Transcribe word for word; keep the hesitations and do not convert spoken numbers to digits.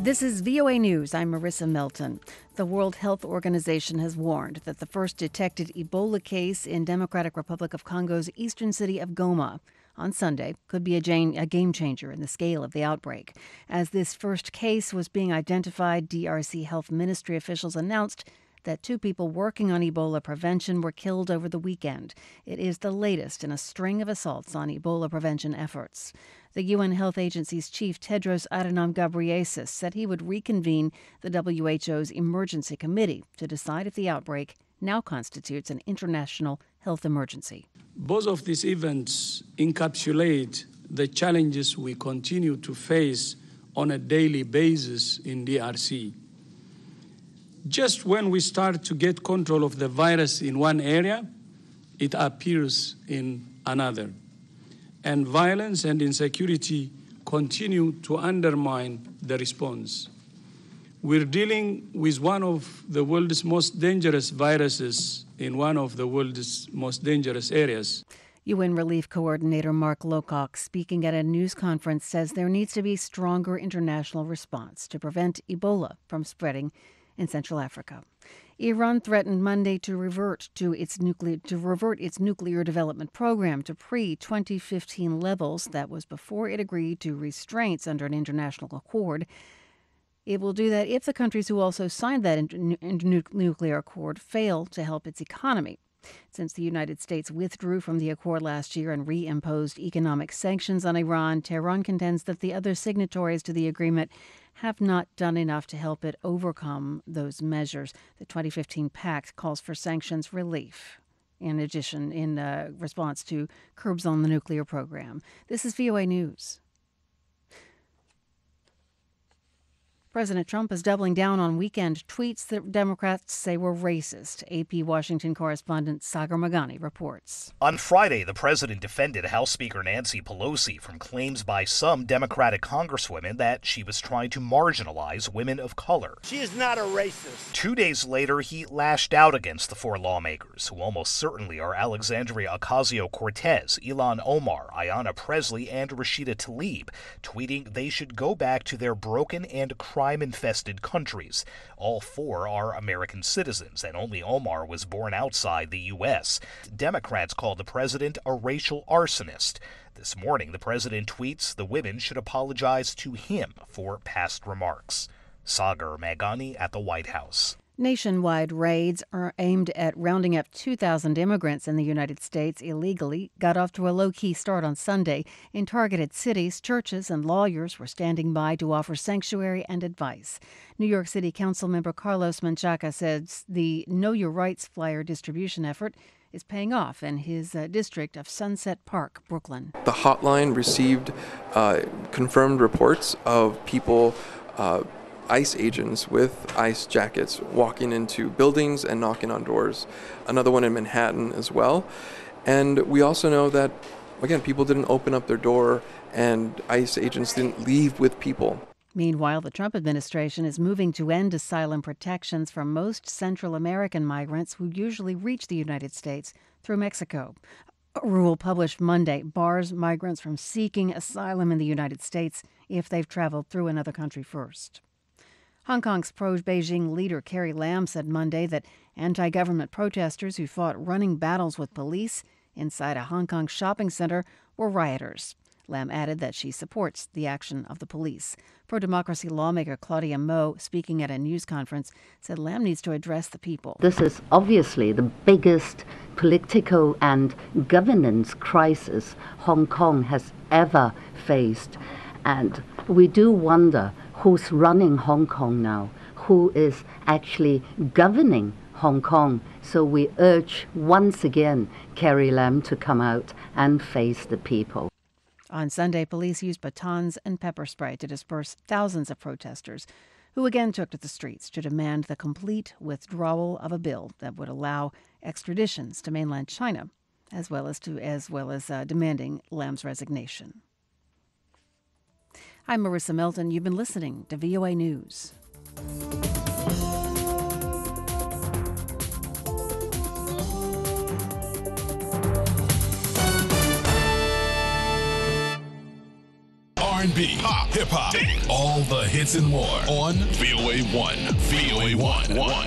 This is V O A News. I'm Marissa Melton. The World Health Organization has warned that the first detected Ebola case in Democratic Republic of Congo's eastern city of Goma on Sunday could be a, jane, a game changer in the scale of the outbreak. As this first case was being identified, D R C Health Ministry officials announced that two people working on Ebola prevention were killed over the weekend. It is the latest in a string of assaults on Ebola prevention efforts. The U N Health Agency's chief, Tedros Adhanom Ghebreyesus, said he would reconvene the W H O's emergency committee to decide if the outbreak now constitutes an international health emergency. Both of these events encapsulate the challenges we continue to face on a daily basis in D R C. Just when we start to get control of the virus in one area, it appears in another. And violence and insecurity continue to undermine the response. We're dealing with one of the world's most dangerous viruses in one of the world's most dangerous areas. U N Relief Coordinator Mark Lowcock, speaking at a news conference, says there needs to be stronger international response to prevent Ebola from spreading in Central Africa. Iran threatened Monday to revert to its nuclear to revert its nuclear development program to pre twenty fifteen levels. That was before it agreed to restraints under an international accord. It will do that if the countries who also signed that in, in, in nuclear accord fail to help its economy. Since the United States withdrew from the accord last year and reimposed economic sanctions on Iran, Tehran contends that the other signatories to the agreement have not done enough to help it overcome those measures. The twenty fifteen pact calls for sanctions relief, in addition, in uh, response to curbs on the nuclear program. This is V O A News. President Trump is doubling down on weekend tweets that Democrats say were racist. A P Washington correspondent Sagar Meghani reports. On Friday, the president defended House Speaker Nancy Pelosi from claims by some Democratic congresswomen that she was trying to marginalize women of color. She is not a racist. Two days later, he lashed out against the four lawmakers, who almost certainly are Alexandria Ocasio-Cortez, Ilhan Omar, Ayanna Pressley, and Rashida Tlaib, tweeting they should go back to their broken and crime-infested countries. All four are American citizens, and only Omar was born outside the U S. Democrats called the president a racial arsonist. This morning, the president tweets the women should apologize to him for past remarks. Sagar Meghani at the White House. Nationwide raids are aimed at rounding up two thousand immigrants in the United States illegally got off to a low-key start on Sunday. In targeted cities, churches and lawyers were standing by to offer sanctuary and advice. New York City Council member Carlos Menchaca says the Know Your Rights flyer distribution effort is paying off in his uh, district of Sunset Park, Brooklyn. The hotline received uh, confirmed reports of people uh, ICE agents with ICE jackets walking into buildings and knocking on doors. Another one in Manhattan as well. And we also know that, again, people didn't open up their door and ICE agents didn't leave with people. Meanwhile, the Trump administration is moving to end asylum protections for most Central American migrants who usually reach the United States through Mexico. A rule published Monday bars migrants from seeking asylum in the United States if they've traveled through another country first. Hong Kong's pro-Beijing leader Carrie Lam said Monday that anti-government protesters who fought running battles with police inside a Hong Kong shopping center were rioters. Lam added that she supports the action of the police. Pro-democracy lawmaker Claudia Mo, speaking at a news conference, said Lam needs to address the people. This is obviously the biggest political and governance crisis Hong Kong has ever faced. And we do wonder who's running Hong Kong now, who is actually governing Hong Kong. So we urge once again Carrie Lam to come out and face the people. On Sunday, police used batons and pepper spray to disperse thousands of protesters who again took to the streets to demand the complete withdrawal of a bill that would allow extraditions to mainland China, as well as to as well as uh, demanding Lam's resignation. I'm Marissa Melton. You've been listening to V O A News. Are and B, pop, hip hop, all the hits and more on V O A one. V O A one.